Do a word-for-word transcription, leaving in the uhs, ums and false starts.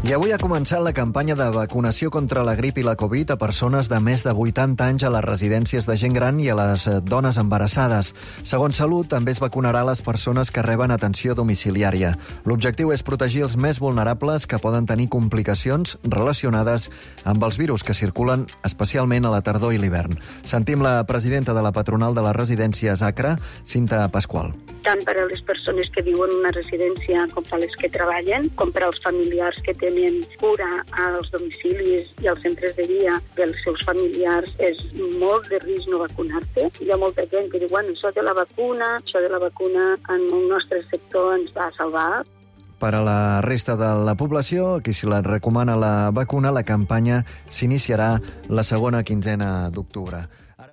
I avui ha començat la campanya de vacunació contra la grip i la Covid a persones de més de vuitanta anys a les residències de gent gran i a les dones embarassades. Segons Salut, també es vacunarà a les persones que reben atenció domiciliària. L'objectiu és protegir els més vulnerables que poden tenir complicacions relacionades amb els virus que circulen especialment a la tardor i l'hivern. Sentim la presidenta de la patronal de les residències ACRA, Cinta Pasqual. Tant per a les persones que viuen en una residència com per a les que treballen, com per als familiars que tenen cura als domicilis i als centres de dia dels seus familiars, és molt de risc no vacunar-te. Hi ha molta gent que diu, bueno, això de la vacuna, això de la vacuna en el nostre sector ens va salvar. Per a la resta de la població, qui se la recomana la vacuna, la campanya s'iniciarà la segona quinzena d'octubre.